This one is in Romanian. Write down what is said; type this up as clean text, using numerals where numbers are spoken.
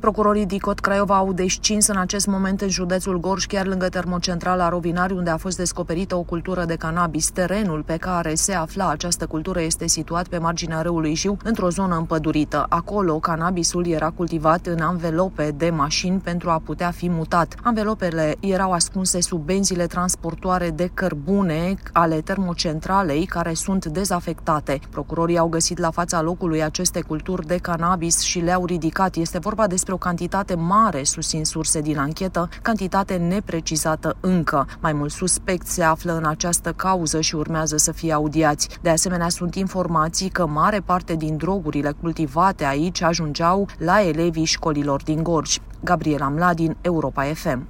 Procurorii DICOT Craiova au descins în acest moment în județul Gorj, chiar lângă termocentrala Rovinari, unde a fost descoperită o cultură de cannabis. Terenul pe care se afla această cultură este situat pe marginea râului Jiu, într-o zonă împădurită. Acolo, cannabisul era cultivat în anvelope de mașini pentru a putea fi mutat. Anvelopele erau ascunse sub benzile transportoare de cărbune ale termocentralei, care sunt dezafectate. Procurorii au găsit la fața locului aceste culturi de cannabis și le-au ridicat. Este vorba despre o cantitate mare, susțin surse din anchetă, cantitate neprecizată încă. Mai mulți suspecți se află în această cauză și urmează să fie audiați. De asemenea, sunt informații că mare parte din drogurile cultivate aici ajungeau la elevii școlilor din Gorj. Gabriela Mladin, Europa FM.